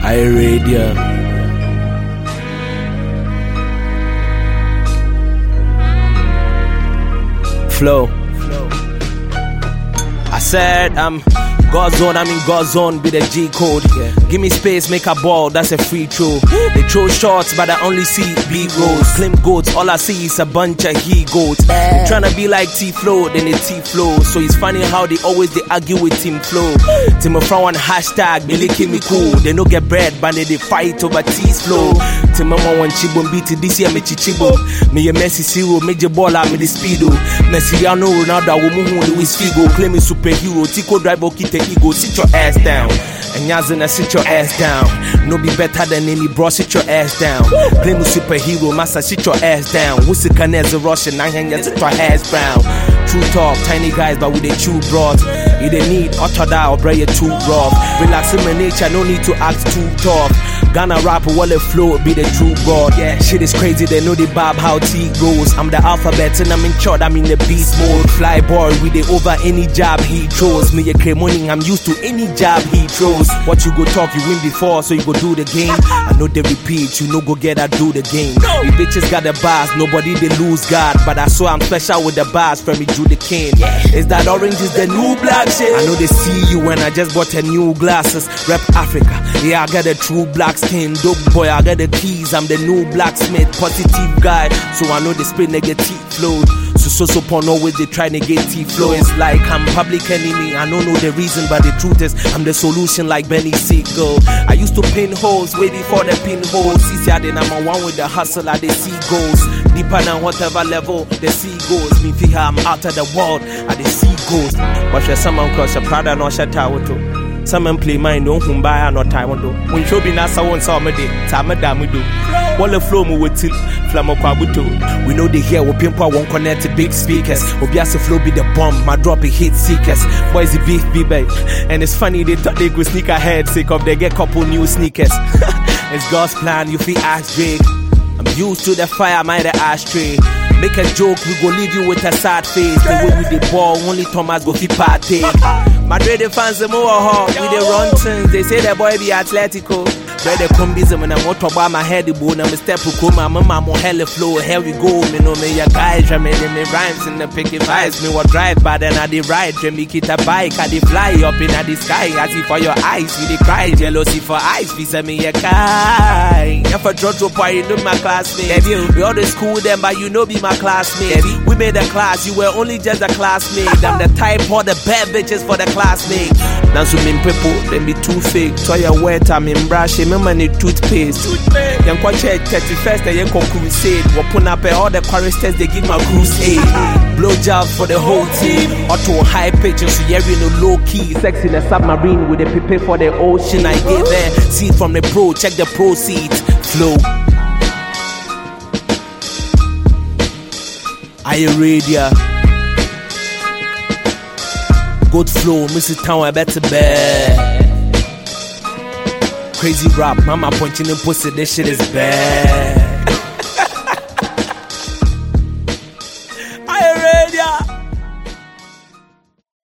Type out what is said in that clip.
iRadio. Flow. I said God's zone, I'm in God's zone, be the G code. Yeah. Give me space, make a ball, that's a free throw. They throw shots, but I only see B-rolls. Slim goats, all I see is a bunch of he-goats. They tryna be like T-Flow, then they T-Flow. So it's funny how they argue with Team Flow. Team of one hashtag, me licking me cool. They no get bread, but they fight over T's flow. Team of one chibum beat this year, me chichibo. Me a Messi zero, major baller, me the speedo. Messi, I know Ronaldo, woman who Luis Figo. Claim me superhero, Tico drive, Okite ego, sit your ass down. And Yazina, sit your ass down. No be better than any bro, sit your ass down. Claim me superhero, massa, sit your ass down. Wussy Canez, a Russian, I hang sit your ass brown. True talk, tiny guys, but with a chew broad. You don't need Ottoda or Bray too rough. Relax in my nature, no need to act too tough. Ghana rapper, wallet flow, be the true god. Yeah, shit is crazy, they know the bab how T goes. I'm the alphabet and I'm in short, I'm in the beast mode. Fly boy with it over any job he throws. Me a cremoning, I'm used to any job he throws. What you go talk, you win before, so you go do the game. I know they repeat, you know go get I do the game. We bitches got the bars, nobody they lose God. But I saw I'm special with the bars, from me Drew the King. Is that orange is the new black shit? I know they see you when I just bought a new glasses. Rep Africa, yeah I got a true black skin. Dope boy, I got the keys, I'm the new blacksmith. Positive guy, so I know they spit negative flow. So porn always they try negative flow. It's like I'm public enemy, I don't know the reason, but the truth is I'm the solution like Benny Siegel. I used to pin holes, waiting for the pinholes. See, I didn't I'm one with the hustle, I the see goals. Deeper than whatever level the sea goes. Me feel I'm out of the world, I the sea goes. But there's someone cross your Prada no shut out to. Someone play mine, don't buy no time on do. When show be nasa one summer day, time damn we do. While the flow move with Flamo Kwabuto. We know they hear what pimpa won't connect to big speakers. Obiasa flow be the bomb, my drop it hit seekers. Boys the beef be babe. And it's funny they thought they could sneak ahead, sick of they get couple new sneakers. It's God's plan, you feel ass big. I'm used to the fire, my the ashtray. Make a joke, we go leave you with a sad face. The way with the ball, only Thomas go fit partake. Madrid fans the more hot with the run things. They say the boy be Atletico. Brother come busy when I'm out about my head, the bone, I'm a step to come, I'm a hella flow, here we go, me know me a guys, me rhymes in the picky vibes, me what drive, but then I the ride, me kit a bike, I the fly up in the sky, I see for your eyes, we the cry, jealousy for eyes, visa me a guy. If I draw to party, you know my classmate, we all the school them, but you know be my classmate, we made a class, you were only just a classmate, I'm the type for the bad bitches for the classmate. Now so mean people, them be too fake, toy a wet, I'm in brush, remember the toothpaste. Young check 31st, they yanko crusade. Wapun up all the choristers, they give my crusade. Blow job for the whole team. Auto high pitches, so yeah, you know low key. Sex in a submarine with a pipe for the ocean. I gave there. See from the pro, check the proceeds. Flow. iRadio. Good flow, Mrs. Town, I better bear. Crazy rap, mama punching in pussy, this shit is bad.